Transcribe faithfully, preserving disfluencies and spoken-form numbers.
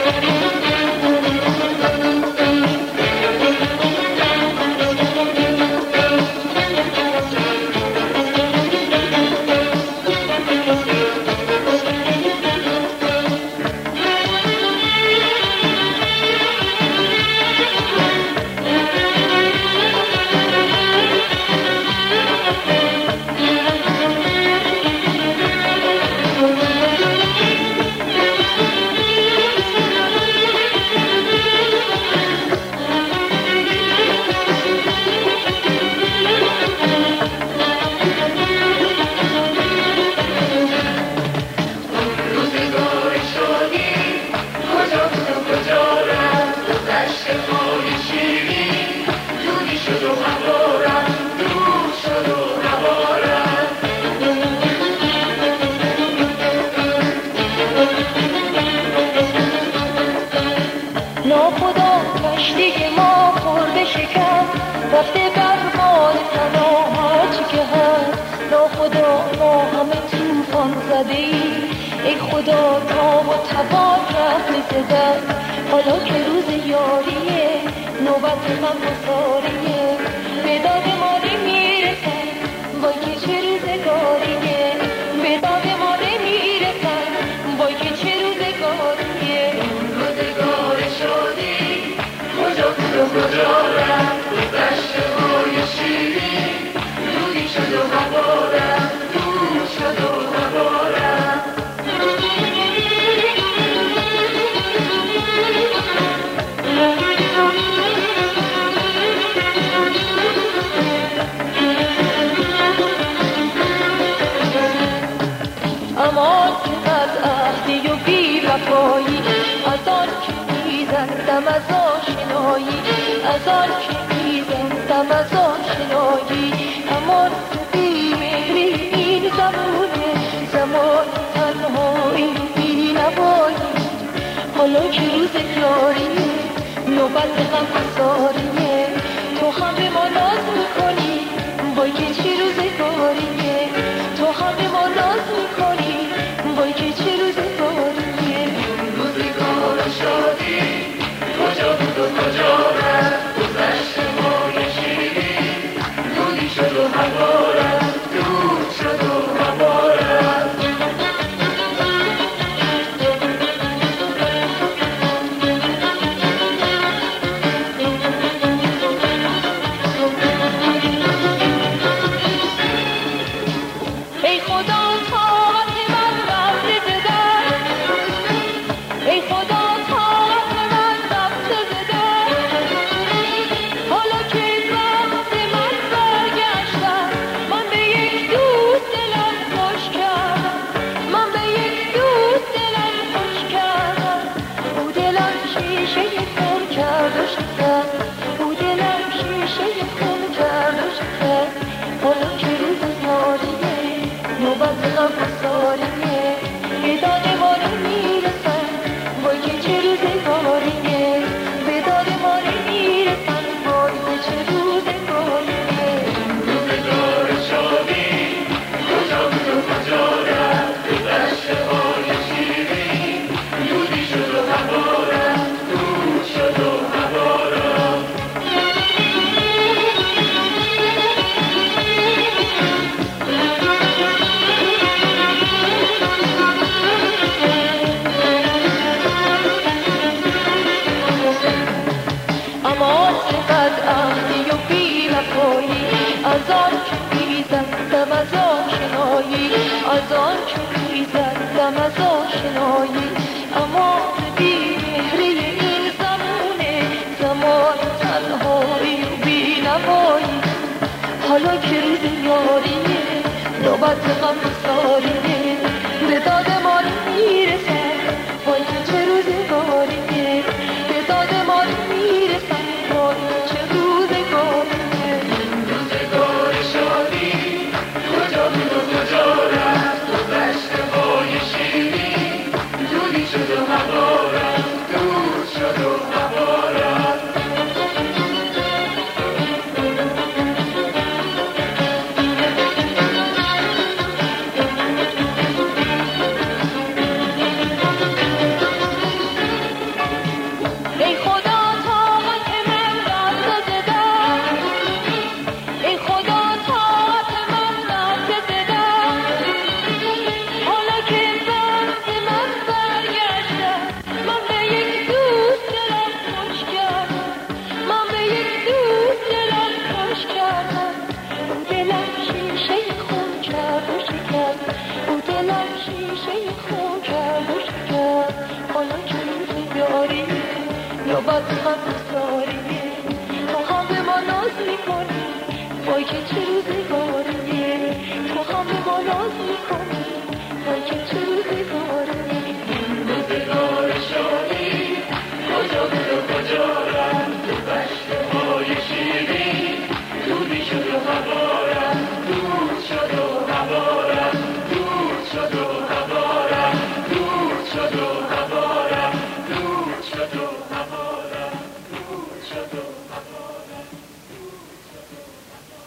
ناخدا کشتی ما خورده شکست، رفته بر باد تنها هرچی که هست. ناخدا ما همه توفان زده ایم، ای خدا تاب و تبار رفت ز دست. حالا که روز یاریه نوبت من بساریه، به داد ما نمیرسن وای که چه روزگاریه، به داد ما نمیرسن وای که چه روزگاریه. روزگار شادی کجا بود و کجا رفت، گذشته های شیرین دودی شد و هوا رفت، دود شد و هوا رفت. اما چقدر عهدی و بی وفایی، از آن که میزندم از آشنایی، از آن که میزندم از آشنایی. اما بی مهری این زمونه، زمان تنهایی بی نوایی. حالا که روز یاریه نوبت غم گساریه، تو هم به ما ناز میکنی وای که چه روزگاریه، تو هم به ما ناز میکنی وای که چه روزگاریه. روزگار شادی کجا بود و کجا رفت، گذشته های شیرین دودی شد و هوا رفت، دود شد و هوا رفت. ای خدا تا حالا چه روزگاری یا بد هم ساری تو هم به ما ناز میکنی وای که چه روزی